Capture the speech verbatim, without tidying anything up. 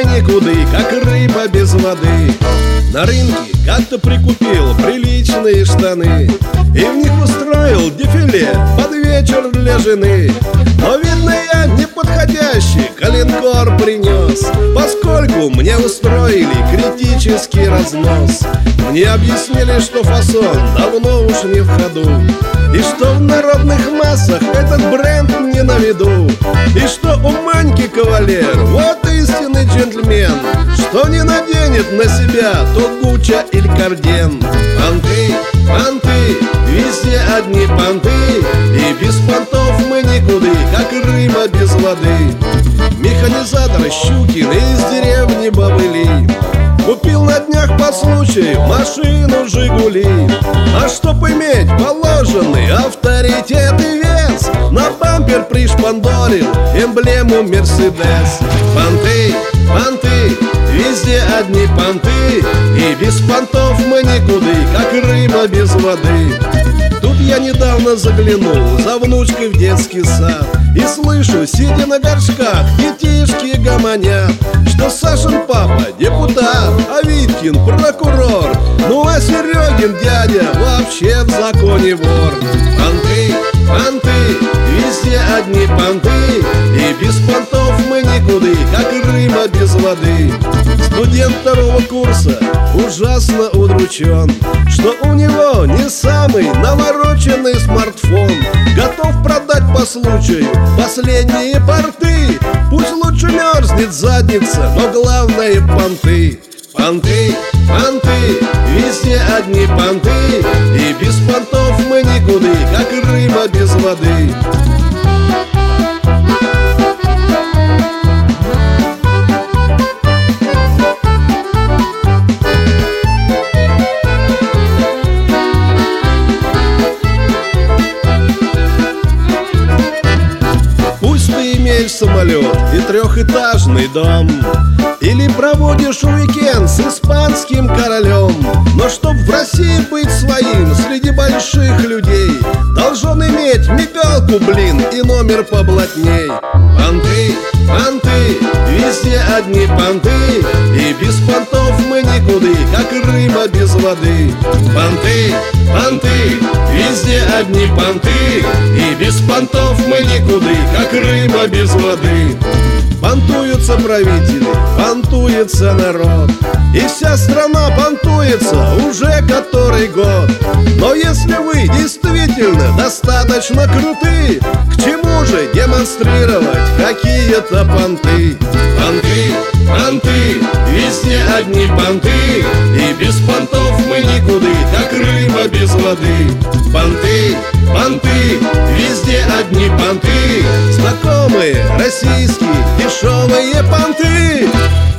мы никуды, как рыба без воды. На рынке как-то прикупил приличные штаны и в них устроил дефиле под вечер для жены. Но, видно, я неподходящий коленкор принес, поскольку мне устроили критический разнос. Мне объяснили, что фасон давно уж не в ходу, и что в народных массах этот бренд не на виду, и что у Маньки кавалер вот истинный джентльмен, что не наденет на себя то Гуччи или Карден. Понты, понты, везде одни понты, и без понтов мы никуды, как рыба без воды. Механизатор Щукин из деревни Бобыли купил на днях по случаю машину «Жигули». А чтоб иметь положенный авторитет и вес, на бампер пришпандорил эмблему «Мерседес». Понты, понты, везде одни понты, и без понтов мы никуды, как рыба без воды. Тут я недавно заглянул за внучкой в детский сад и слышу, сидя на горшках, детишки гомонят, что Сашин папа депутат, а Виткин прокурор, ну а Серегин дядя вообще в законе вор. Понты, понты, везде одни понты, и без понтов мы никуды, как рыба без воды. Студент второго курса ужасно удручен, что у него не самый навороченный смартфон. Готов продать по случаю последние порты, пусть лучше мерзнет задница, но главное понты. Понты, понты, везде одни понты, и без понтов мы никуды, как рыба без воды. Самолет и трехэтажный дом, или проводишь уикенд с испанским королем, но чтоб в России быть своим среди больших людей, должен иметь мигалку, блин, и номер поблатней. Понты, понты, везде одни понты, и без понтов мы никуды, как рыба без воды. Понты, понты, везде одни понты, и без понтов мы никуды, как рыба без воды. Понтуются правители, понтуется народ, и вся страна понтуется уже который год. Но если вы действительно достаточно круты, к чему же демонстрировать какие-то понты? Понты, понты, везде одни понты, и без понтов мы никуды, как рыба без воды. Понты, понты, везде одни понты, знакомые российские дешевые понты.